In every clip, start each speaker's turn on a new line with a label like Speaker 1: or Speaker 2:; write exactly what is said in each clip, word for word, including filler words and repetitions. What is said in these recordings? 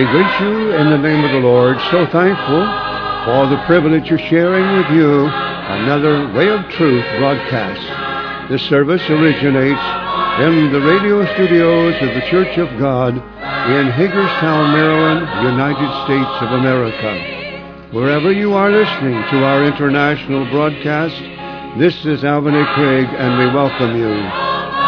Speaker 1: We greet you in the name of the Lord, so thankful for the privilege of sharing with you another Way of Truth broadcast. This service originates in the radio studios of the Church of God in Hagerstown, Maryland, United States of America. Wherever you are listening to our international broadcast, this is Alvin A. Craig, and we welcome you.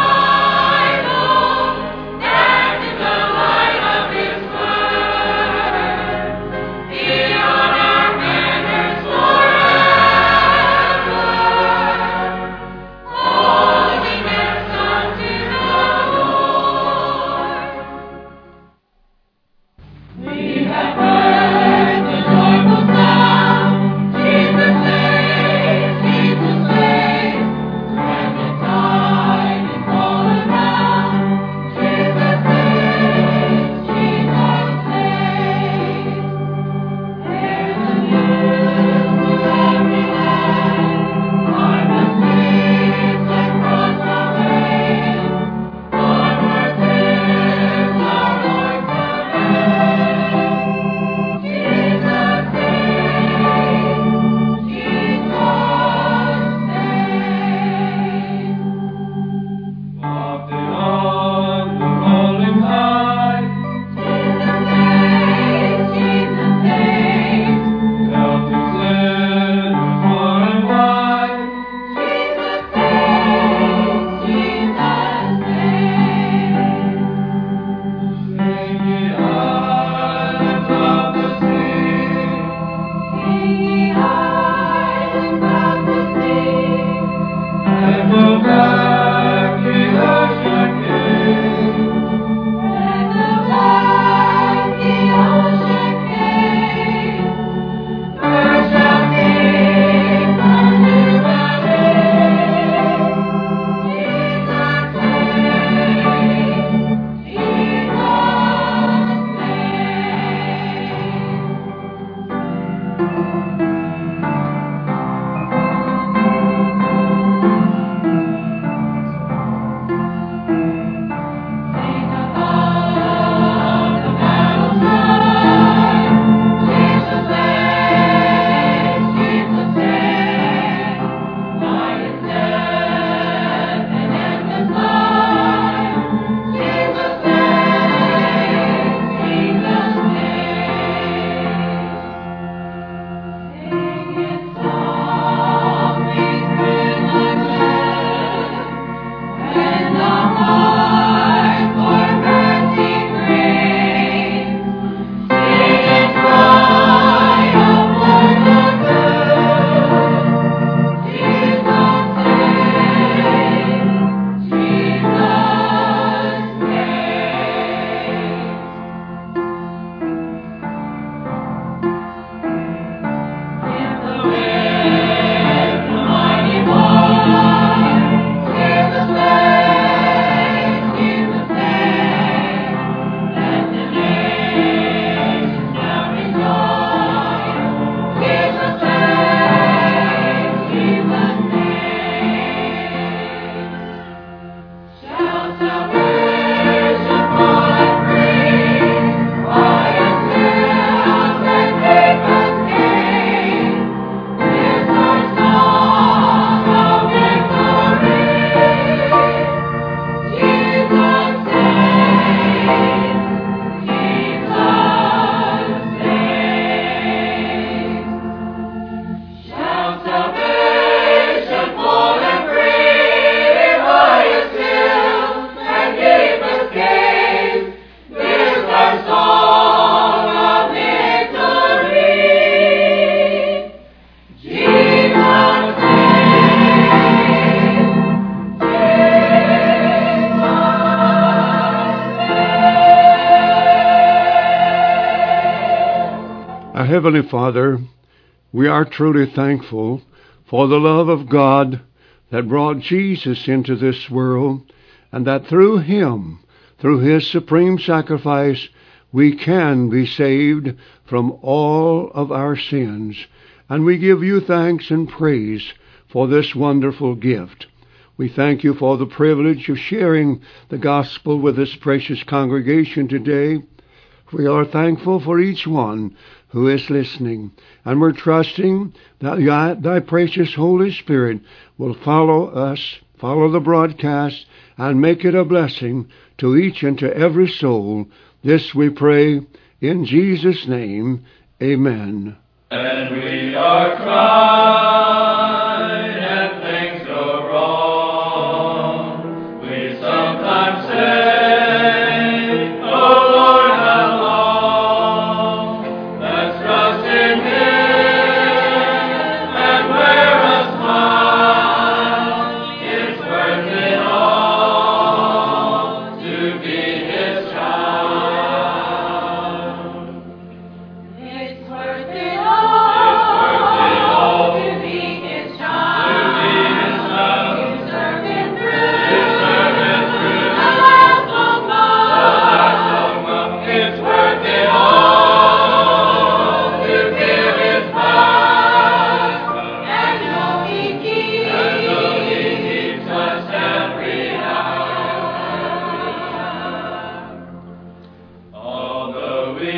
Speaker 1: Heavenly Father, we are truly thankful for the love of God that brought Jesus into this world, and that through Him, through His supreme sacrifice, we can be saved from all of our sins. And we give you thanks and praise for this wonderful gift. We thank you for the privilege of sharing the gospel with this precious congregation today. We are thankful for each one who is listening, and we're trusting that thy precious Holy Spirit will follow us, follow the broadcast, and make it a blessing to each and to every soul. This we pray in Jesus' name. Amen.
Speaker 2: And we are crying and things go wrong. We sometimes say, oh Lord, how long? Let's trust in Him and wear a smile. It's worth it all to be His child. It's worth it all to be His child. To be His child. To serve Him through. To serve Him through. The last long month. The last long month. It's worth it all to feel His power. And know He keeps. And know He keeps us every hour. Although we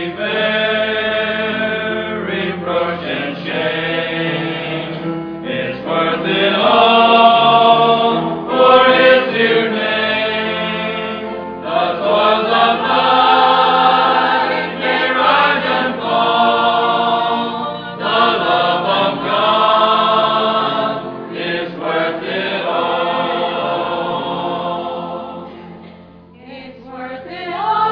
Speaker 2: bear reproach and shame, it's worth it all for His dear name. The toils of life may rise and fall. The love of God is worth it all. It's worth it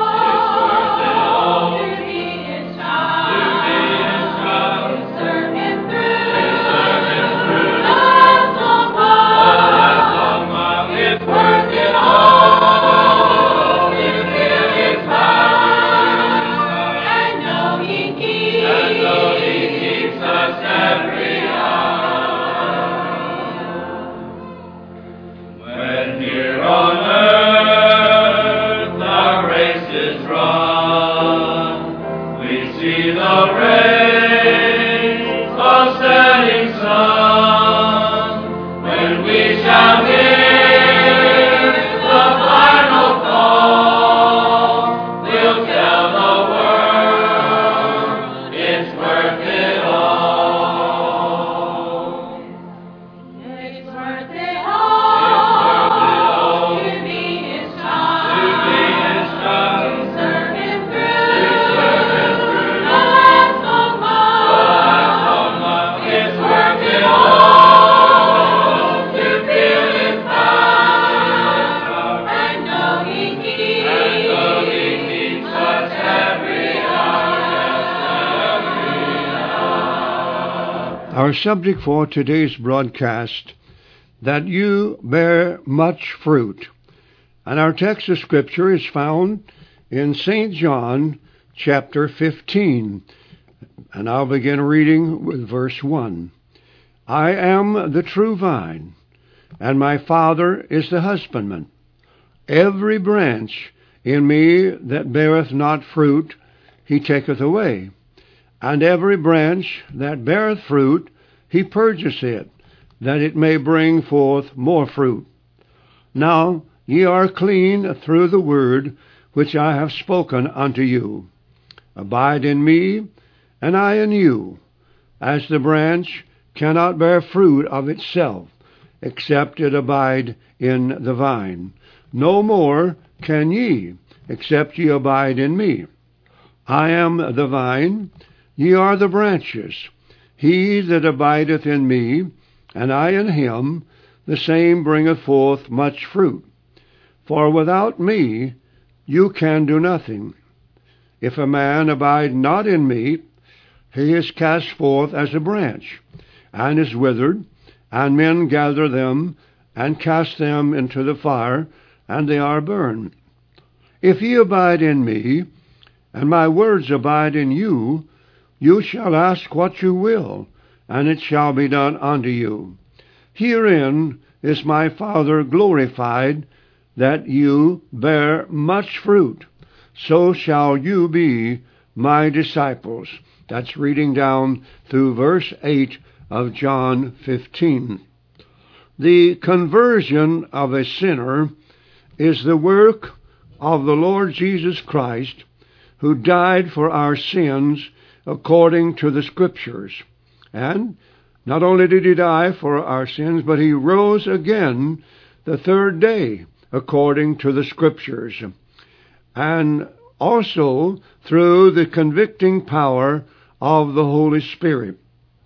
Speaker 2: all to be His child. To be His child. To serve Him through. To serve Him through. The last long mile. The last long mile. It's worth it all to feel His power. And know He keeps. And know He keeps us every hour. When here on earth our race is run, we see the rays of setting sun. When we shall hear the final call, we'll tell the world it's worth it all. It's worth it all to be His child. To be His child. To serve Him through. To serve Him through. The last long mile. The last long mile. It's worth it all to feel His power. And know He keeps. And know He keeps us every hour. Every hour.
Speaker 1: Our subject for today's broadcast, that you bear much fruit. And our text of Scripture is found in Saint John chapter fifteen. And I'll begin reading with verse one. I am the true vine, and my Father is the husbandman. Every branch in me that beareth not fruit, He taketh away. And every branch that beareth fruit, He purgeth it, that it may bring forth more fruit. Now ye are clean through the word which I have spoken unto you. Abide in me, and I in you, as the branch cannot bear fruit of itself, except it abide in the vine. No more can ye, except ye abide in me. I am the vine, ye are the branches. He that abideth in me, and I in him, the same bringeth forth much fruit. For without me you can do nothing. If a man abide not in me, he is cast forth as a branch, and is withered, and men gather them, and cast them into the fire, and they are burned. If ye abide in me, and my words abide in you, you shall ask what you will, and it shall be done unto you. Herein is my Father glorified, that you bear much fruit. So shall you be my disciples. That's reading down through verse eight of John fifteen. The conversion of a sinner is the work of the Lord Jesus Christ, who died for our sins according to the Scriptures. And not only did he die for our sins, but he rose again the third day according to the Scriptures, and also through the convicting power of the Holy Spirit.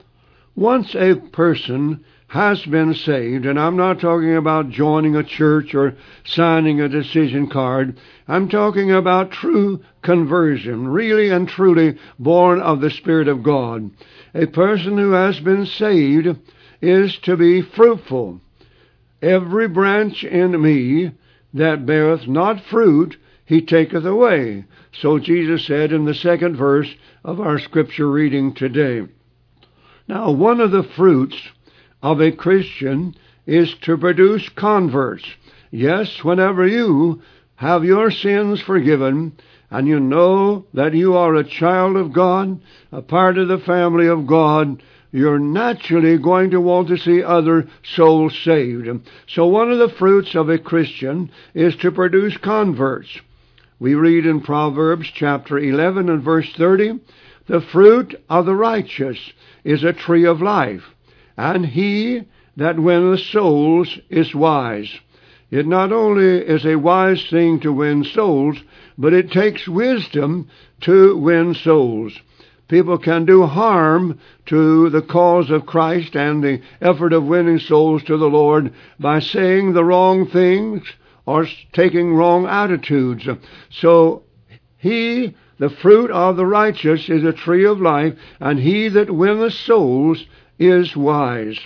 Speaker 1: Once a person has been saved, and I'm not talking about joining a church or signing a decision card, I'm talking about true conversion, really and truly born of the Spirit of God. A person who has been saved is to be fruitful. Every branch in me that beareth not fruit, he taketh away. So Jesus said in the second verse of our scripture reading today. Now, one of the fruits of a Christian is to produce converts. Yes, whenever you have your sins forgiven, and you know that you are a child of God, a part of the family of God, you're naturally going to want to see other souls saved. So one of the fruits of a Christian is to produce converts. We read in Proverbs chapter eleven and verse thirty, "The fruit of the righteous is a tree of life, and he that winneth souls is wise." It not only is a wise thing to win souls, but it takes wisdom to win souls. People can do harm to the cause of Christ and the effort of winning souls to the Lord by saying the wrong things or taking wrong attitudes. So he, the fruit of the righteous, is a tree of life, and he that winneth souls is wise.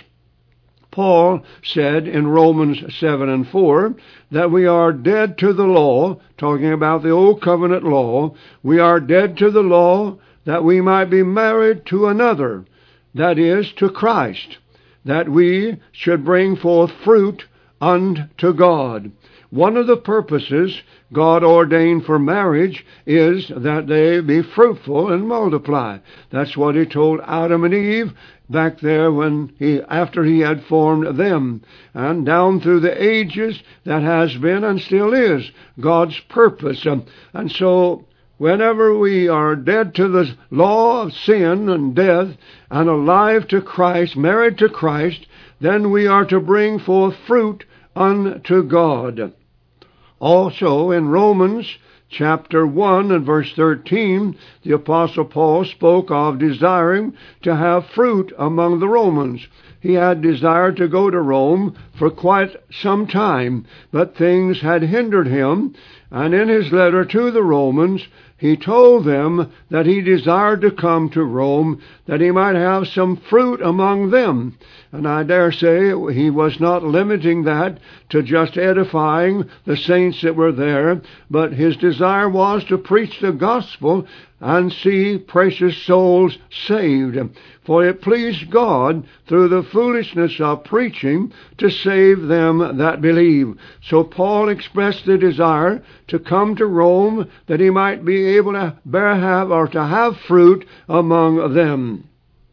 Speaker 1: Paul said in Romans seven and four that we are dead to the law, talking about the old covenant law. We are dead to the law that we might be married to another, that is, to Christ, that we should bring forth fruit unto God. One of the purposes God ordained for marriage is that they be fruitful and multiply. That's what he told Adam and Eve back there when he, after he had formed them. And down through the ages, that has been and still is God's purpose. Um, and so whenever we are dead to the law of sin and death and alive to Christ, married to Christ, then we are to bring forth fruit unto God. Also in Romans chapter one and verse thirteen, the Apostle Paul spoke of desiring to have fruit among the Romans. He had desired to go to Rome for quite some time, but things had hindered him, and in his letter to the Romans, he told them that he desired to come to Rome that he might have some fruit among them. And I dare say he was not limiting that to just edifying the saints that were there, but his desire was to preach the gospel and see precious souls saved. For it pleased God through the foolishness of preaching to save them that believe. So Paul expressed the desire to come to Rome that he might be able to bear have or to have fruit among them.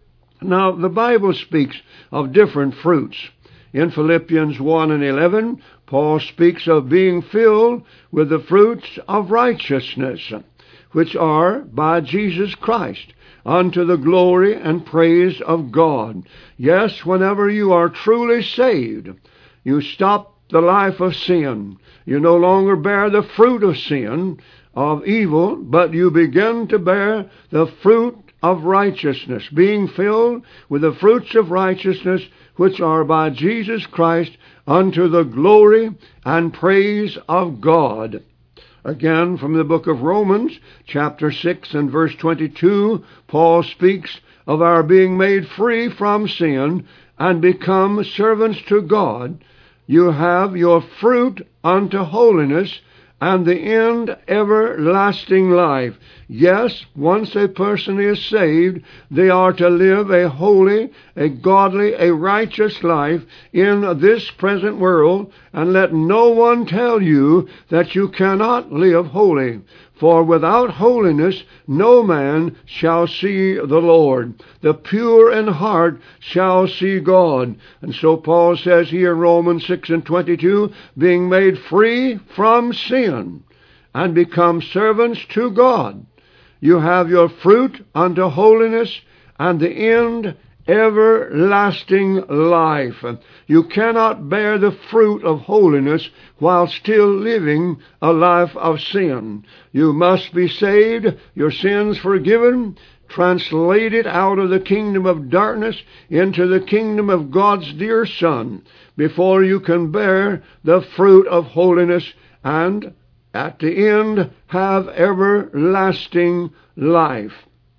Speaker 1: Now the Bible speaks of different fruits. In Philippians one and eleven, Paul speaks of being filled with the fruits of righteousness, which are by Jesus Christ, unto the glory and praise of God. Yes, whenever you are truly saved, you stop the life of sin. You no longer bear the fruit of sin, of evil, but you begin to bear the fruit of righteousness, being filled with the fruits of righteousness, which are by Jesus Christ, unto the glory and praise of God. Again, from the book of Romans, chapter six and verse twenty-two, Paul speaks of our being made free from sin and become servants to God. You have your fruit unto holiness, and the end everlasting life. Yes, once a person is saved, they are to live a holy, a godly, a righteous life in this present world, and let no one tell you that you cannot live holy. For without holiness no man shall see the Lord. The pure in heart shall see God. And so Paul says here in Romans six and twenty-two, being made free from sin and become servants to God. you have your fruit unto holiness, and the end everlasting life. You cannot bear the fruit of holiness while still living a life of sin. You must be saved, your sins forgiven, translated out of the kingdom of darkness into the kingdom of God's dear Son, before you can bear the fruit of holiness and at the end have everlasting life.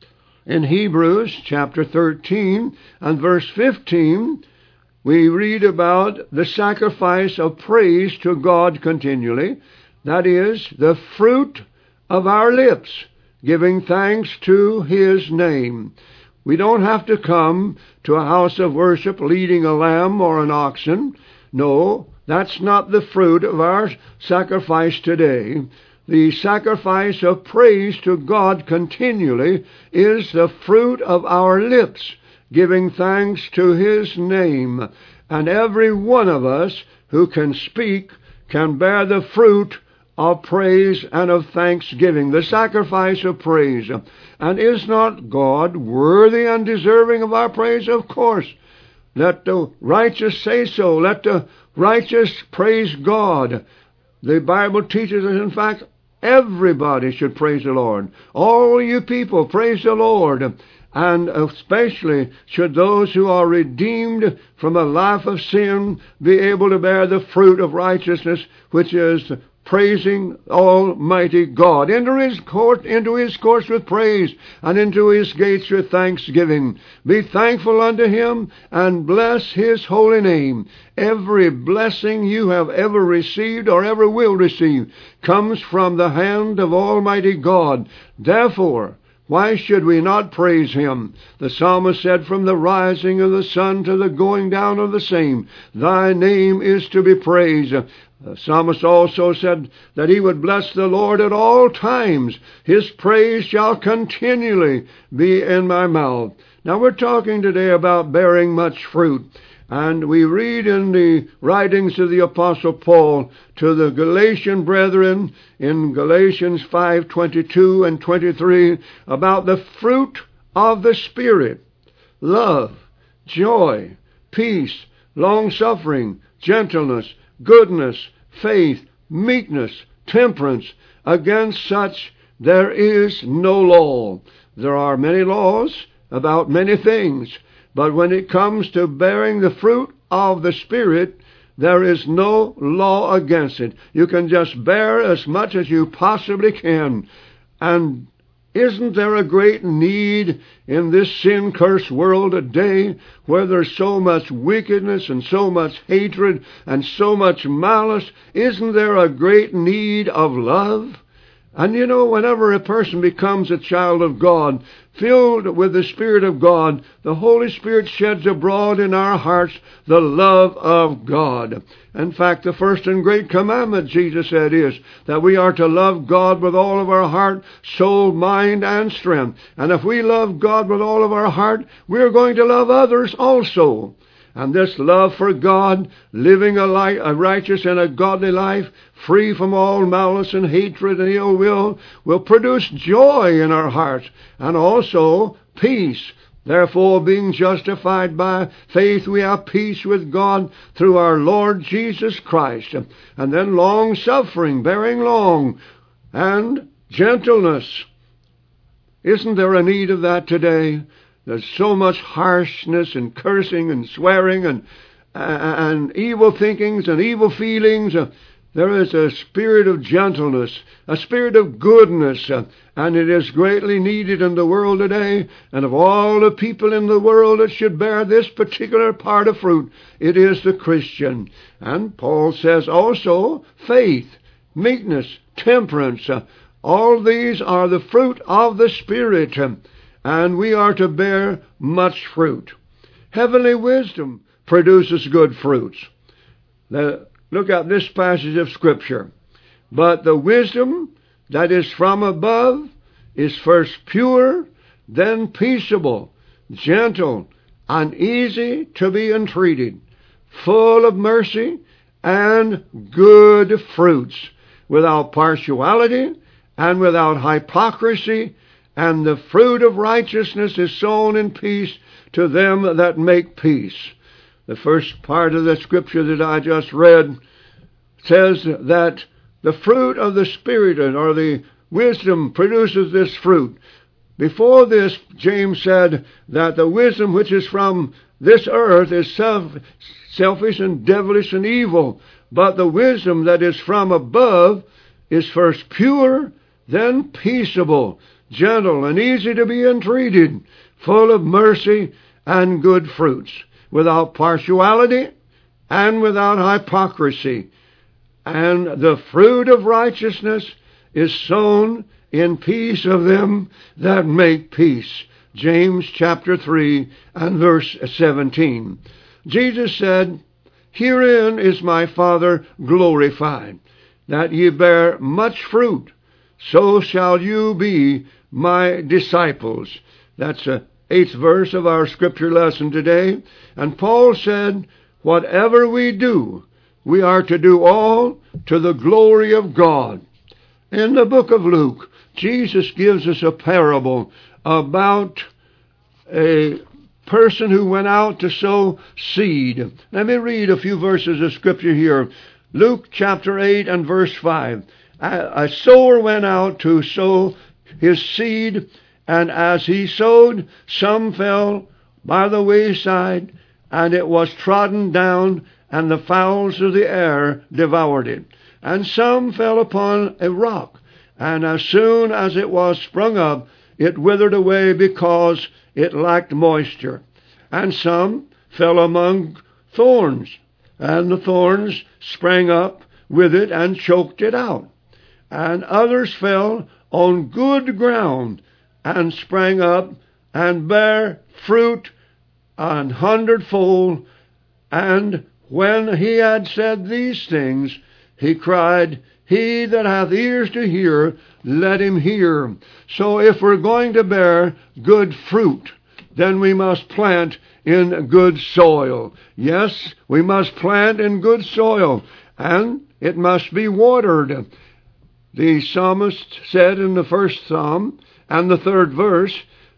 Speaker 1: In Hebrews chapter thirteen and verse fifteen, we read about the sacrifice of praise to God continually. That is, the fruit of our lips, giving thanks to His name. We don't have to come to a house of worship leading a lamb or an oxen. No, that's not the fruit of our sacrifice today. The sacrifice of praise to God continually is the fruit of our lips, giving thanks to His name. And every one of us who can speak can bear the fruit of praise and of thanksgiving, the sacrifice of praise. And is not God worthy and deserving of our praise? Of course. Let the righteous say so. Let the righteous praise God. The Bible teaches us, in fact, everybody should praise the Lord. All you people, praise the Lord. And especially should those who are redeemed from a life of sin be able to bear the fruit of righteousness, which is praising Almighty God. Enter His court, into His courts with praise, and into His gates with thanksgiving. Be thankful unto Him, and bless His holy name. Every blessing you have ever received or ever will receive comes from the hand of Almighty God. Therefore, why should we not praise Him? The psalmist said, from the rising of the sun to the going down of the same, Thy name is to be praised. The psalmist also said that he would bless the Lord at all times. His praise shall continually be in my mouth. Now we're talking today about bearing much fruit. And we read in the writings of the Apostle Paul to the Galatian brethren in Galatians five twenty-two and twenty-three about the fruit of the Spirit: love, joy, peace, long-suffering, gentleness, goodness, faith, meekness, temperance. Against such there is no law. There are many laws about many things, but when it comes to bearing the fruit of the Spirit, there is no law against it. You can just bear as much as you possibly can. And isn't there a great need in this sin-cursed world today, where there's so much wickedness and so much hatred and so much malice? Isn't there a great need of love? And you know, whenever a person becomes a child of God, filled with the Spirit of God, the Holy Spirit sheds abroad in our hearts the love of God. In fact, the first and great commandment, Jesus said, is that we are to love God with all of our heart, soul, mind, and strength. And if we love God with all of our heart, we're going to love others also. And this love for God, living a, life, a righteous and a godly life, free from all malice and hatred and ill will, will produce joy in our hearts, and also peace. Therefore, being justified by faith, we have peace with God through our Lord Jesus Christ. And then long-suffering, bearing long, and gentleness. Isn't there a need of that today? There's so much harshness and cursing and swearing and and evil thinkings and evil feelings. There is a spirit of gentleness, a spirit of goodness, and it is greatly needed in the world today. And of all the people in the world that should bear this particular part of fruit, it is the Christian. And Paul says also faith, meekness, temperance. All these are the fruit of the Spirit. And we are to bear much fruit. Heavenly wisdom produces good fruits. The, look at this passage of Scripture. But the wisdom that is from above is first pure, then peaceable, gentle, and easy to be entreated, full of mercy and good fruits, without partiality and without hypocrisy and the fruit of righteousness is sown in peace to them that make peace. The first part of the scripture that I just read says that the fruit of the Spirit, or the wisdom, produces this fruit. Before this, James said that the wisdom which is from this earth is self, selfish and devilish and evil, but the wisdom that is from above is first pure, then peaceable, gentle, and easy to be entreated, full of mercy and good fruits, without partiality and without hypocrisy. And the fruit of righteousness is sown in peace of them that make peace. James chapter three and verse seventeen. Jesus said, Herein is my Father glorified, that ye bear much fruit, so shall you be my disciples. That's the eighth verse of our scripture lesson today. And Paul said, whatever we do, we are to do all to the glory of God. In the book of Luke, Jesus gives us a parable about a person who went out to sow seed. Let me read a few verses of scripture here. Luke chapter eight and verse five. A sower went out to sow his seed, and as he sowed, some fell by the wayside, and it was trodden down, and the fowls of the air devoured it. And some fell upon a rock, and as soon as it was sprung up, it withered away because it lacked moisture. And some fell among thorns, and the thorns sprang up with it and choked it out. And others fell on good ground, and sprang up, and bare fruit an hundredfold. And when he had said these things, he cried, He that hath ears to hear, let him hear. So if we're going to bear good fruit, then we must plant in good soil. Yes, we must plant in good soil, and it must be watered. The psalmist said in the first psalm and the third verse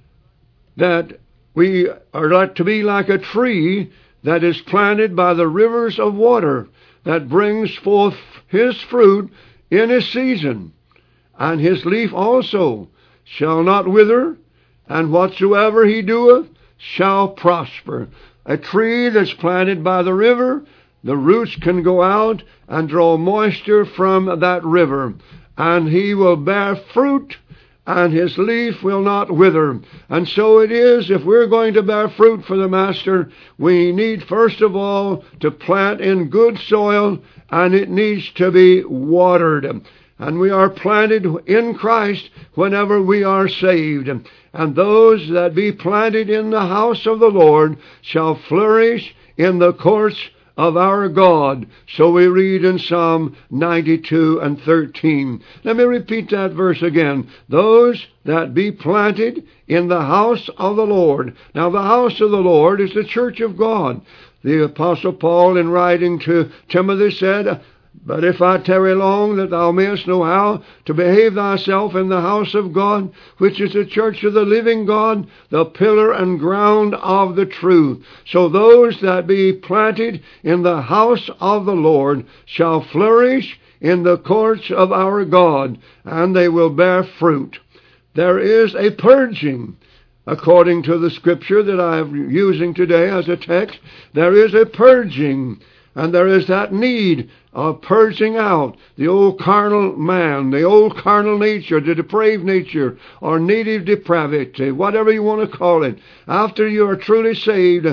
Speaker 1: that we are like to be like a tree that is planted by the rivers of water, that brings forth his fruit in his season, and his leaf also shall not wither, and whatsoever he doeth shall prosper. A tree that's planted by the river, the roots can go out and draw moisture from that river, and he will bear fruit, and his leaf will not wither. And so it is, if we're going to bear fruit for the Master, we need first of all to plant in good soil, and it needs to be watered. And we are planted in Christ whenever we are saved. And those that be planted in the house of the Lord shall flourish in the courts of our God. So we read in Psalm ninety-two and thirteen. Let me repeat that verse again. Those that be planted in the house of the Lord. Now the house of the Lord is the church of God. The Apostle Paul, in writing to Timothy, said, But if I tarry long, that thou mayest know how to behave thyself in the house of God, which is the church of the living God, the pillar and ground of the truth. So those that be planted in the house of the Lord shall flourish in the courts of our God, and they will bear fruit. There is a purging. According to the scripture that I am using today as a text, there is a purging. And there is that need of purging out the old carnal man, the old carnal nature, the depraved nature, or native depravity, whatever you want to call it. After you are truly saved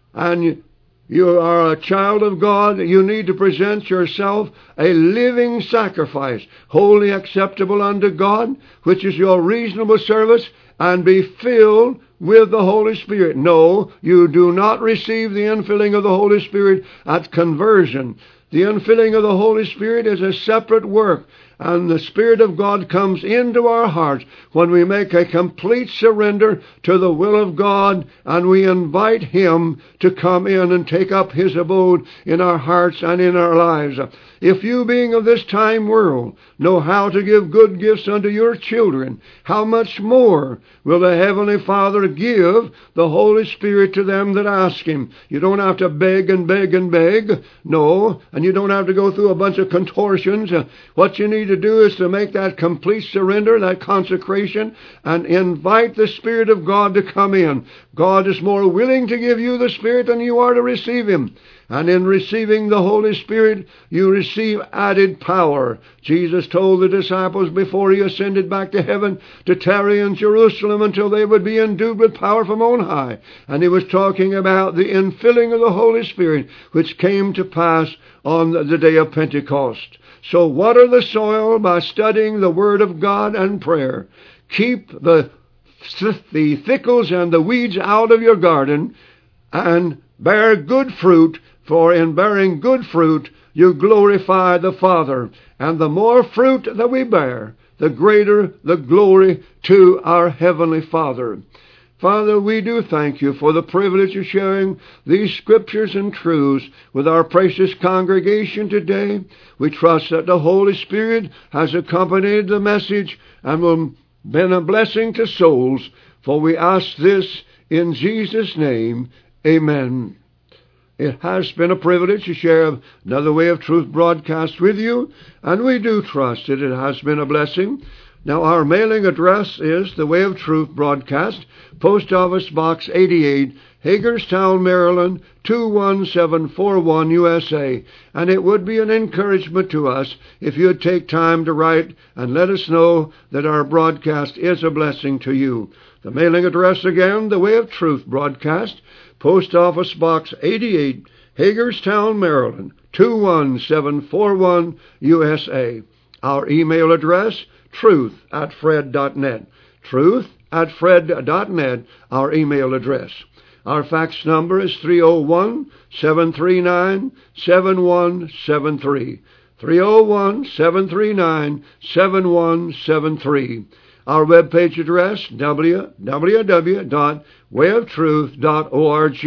Speaker 1: and you are a child of God, you need to present yourself a living sacrifice, wholly acceptable unto God, which is your reasonable service, and be filled with the Holy Spirit. No, you do not receive the infilling of the Holy Spirit at conversion. The infilling of the Holy Spirit is a separate work, and the Spirit of God comes into our hearts when we make a complete surrender to the will of God, and we invite Him to come in and take up His abode in our hearts and in our lives. If you, being of this time world, know how to give good gifts unto your children, how much more will the Heavenly Father give the Holy Spirit to them that ask Him? You don't have to beg and beg and beg. No, and you don't have to go through a bunch of contortions. Uh, what you need to do is to make that complete surrender, that consecration, and invite the Spirit of God to come in. God is more willing to give you the Spirit than you are to receive Him. And in receiving the Holy Spirit, you receive added power. Jesus told the disciples before He ascended back to heaven to tarry in Jerusalem until they would be endued with power from on high. And He was talking about the infilling of the Holy Spirit, which came to pass on the day of Pentecost. So water the soil by studying the Word of God and prayer. Keep the, the thickles and the weeds out of your garden, and bear good fruit, for in bearing good fruit you glorify the Father. And the more fruit that we bear, the greater the glory to our Heavenly Father. Father, we do thank You for the privilege of sharing these scriptures and truths with our precious congregation today. We trust that the Holy Spirit has accompanied the message and will been a blessing to souls. For we ask this in Jesus' name. Amen. It has been a privilege to share another Way of Truth broadcast with you, and we do trust that it has been a blessing. Now, our mailing address is the Way of Truth broadcast, Post Office Box eighty-eight, Hagerstown, Maryland, two one seven four one, U S A. And it would be an encouragement to us if you'd take time to write and let us know that our broadcast is a blessing to you. The mailing address again, the Way of Truth broadcast, Post Office Box eighty-eight, Hagerstown, Maryland, two one seven four one, U S A. Our email address, truth at fred dot net. Truth at fred dot net, our email address. Our fax number is three oh one, seven three nine, seven one seven three. three oh one, seven three nine, seven one seven three. Our webpage address, w w w dot way of truth dot org.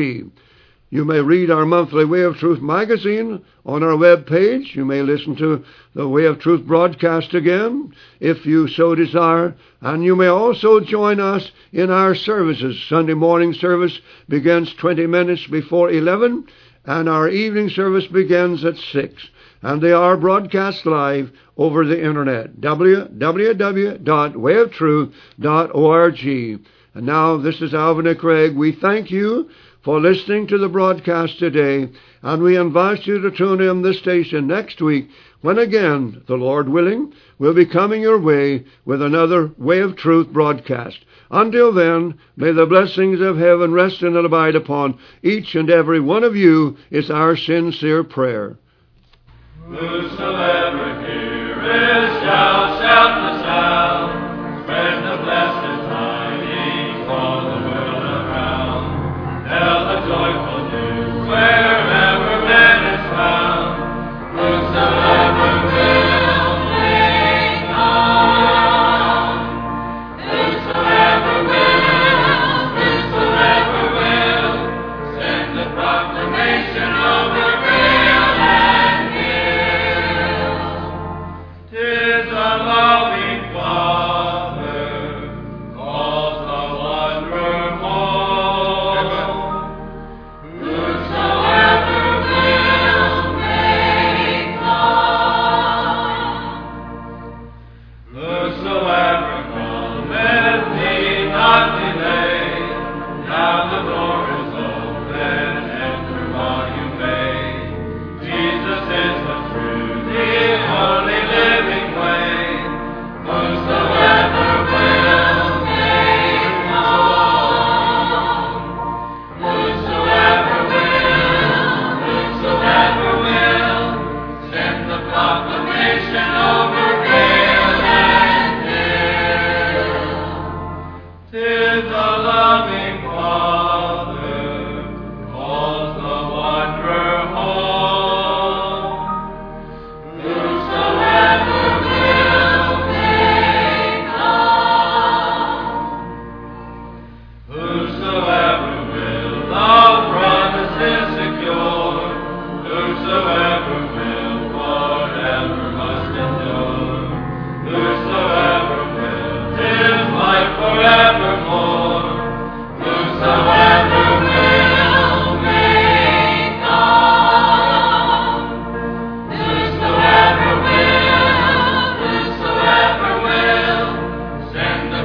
Speaker 1: You may read our monthly Way of Truth magazine on our webpage. You may listen to the Way of Truth broadcast again, if you so desire. And you may also join us in our services. Sunday morning service begins twenty minutes before eleven, and our evening service begins at six. And they are broadcast live over the Internet, w w w dot way of truth dot org. And now, this is Alvin Craig. We thank you for listening to the broadcast today, and we invite you to tune in this station next week, when again, the Lord willing, we'll be coming your way with another Way of Truth broadcast. Until then, may the blessings of heaven rest and abide upon each and every one of you, is our sincere prayer.
Speaker 2: Whosoever heareth shall shout the sound, spread the blessed tidings all the world around. Tell the joyful news wherever man is found. Whosoever will may come. Whosoever will, whosoever will, send the proclamation over vale and hill. 'Tis a loving Father.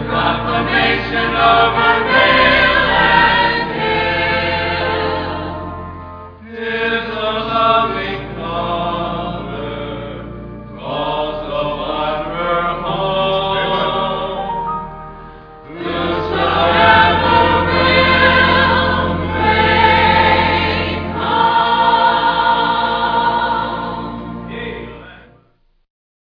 Speaker 2: proclamation of our